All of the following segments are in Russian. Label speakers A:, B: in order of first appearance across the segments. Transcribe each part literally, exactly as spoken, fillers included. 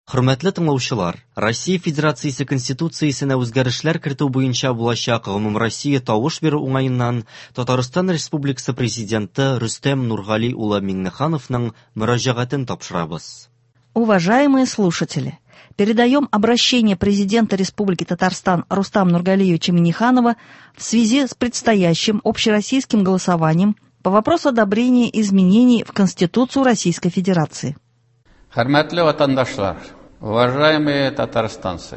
A: Хөрмәтле тыңлаучылар, Россия Федерациясе Конституциясенә үзгәрешләр кертү буенча булачак гомумроссия тавыш бирү уңаеннан Татарстан Республикасы Президенты Рөстәм Нургали улы Миңнехановның мөрәҗәгатен тапшырабыз.
B: Уважаемые слушатели, передаем обращение президента Республики Татарстан Рустама Нургалиевича Миңнеханова в связи с предстоящим общероссийским голосованием по вопросу одобрения изменений в Конституцию Российской Федерации.
C: Хөрмәтле ватандашлар, уважаемые татарстанцы,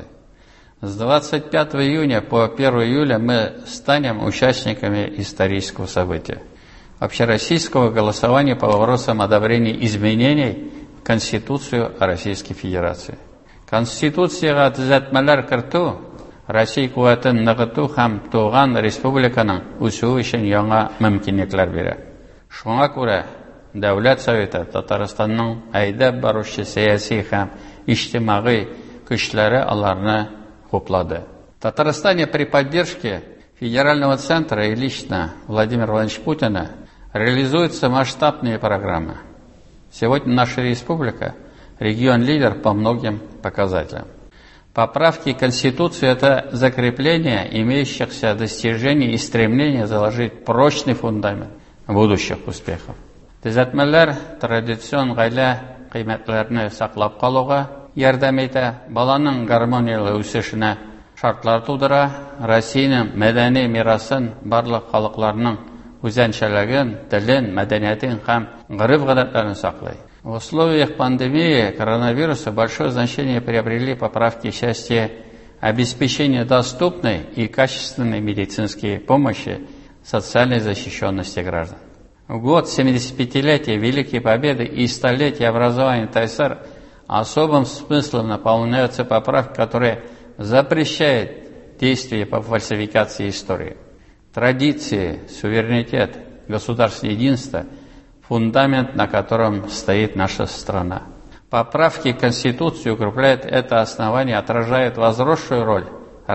C: с двадцать пятого июня по первого июля мы станем участниками исторического события – общероссийского голосования по вопросам одобрения изменений в Конституцию Российской Федерации. Конституцияга төзәтмәләр кертү Россия куәтен ныгыту һәм туган республиканың үсүе өчен яңа мөмкинлекләр бирә. Шуңа күрә Дәүләт Советы Татарстанның әйдәп баручы сәяси һәм иҗтимагый көчләре аларны хуплады. В Татарстане при поддержке Федерального центра и лично Владимира Владимировича Путина реализуются масштабные программы. Сегодня наша республика – регион-лидер по многим показателям. Поправки к Конституции – это закрепление имеющихся достижений и стремление заложить прочный фундамент будущих успехов. Төзәтмәләр традицион гаилә кыйммәтләрне саклап калуга ярдәм итә, баланың гармониялы үсешенә шартлар тудыра, Россиянең мәдәни мирасын, барлык халыкларның үзенчәлеген, телен, мәдәниятен һәм гореф-гадәтләрен саклый. В условиях пандемии коронавируса большое значение приобрели поправки в части обеспечения доступной и качественной медицинской помощи, социальной защищенности граждан. В год семидесятипятилетия Великой Победы и столетия образования ТССР особым смыслом наполняются поправки, которые запрещают действия по фальсификации истории. Традиции, суверенитет, государственное единство – фундамент, на котором стоит наша страна. Поправки к Конституции укрепляют это основание, отражают возросшую роль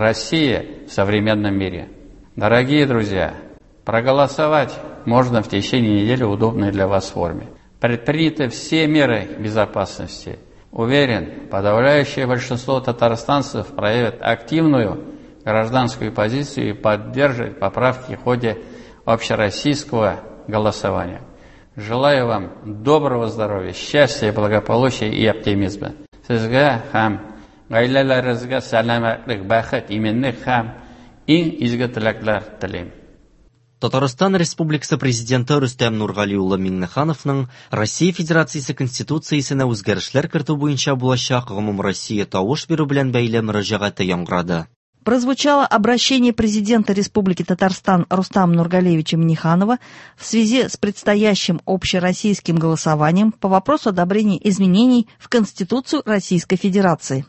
C: России в современном мире. Дорогие друзья, проголосовать можно в течение недели в удобной для вас форме. Предприняты все меры безопасности. Уверен, подавляющее большинство татарстанцев проявят активную гражданскую позицию и поддержат поправки в ходе общероссийского голосования. Желаю вам доброго здоровья, счастья, благополучия и оптимизма. Сезгә һәм гаиләләрегезгә сәламәтлек, бәхет, иминлек һәм иң изге теләкләр телим.
A: Татарстан Республикасы Президенты Рөстәм Нургали улы Миңнехановның Россия Федерациясе Конституциясенә үзгәрешләр кертү буенча булачак гомумроссия тавыш бирү белән бәйле мөрәҗәгате яңгырады.
B: Прозвучало обращение президента Республики Татарстан Рустама Нургалиевича Миңнеханова в связи с предстоящим общероссийским голосованием по вопросу одобрения изменений в Конституцию Российской Федерации.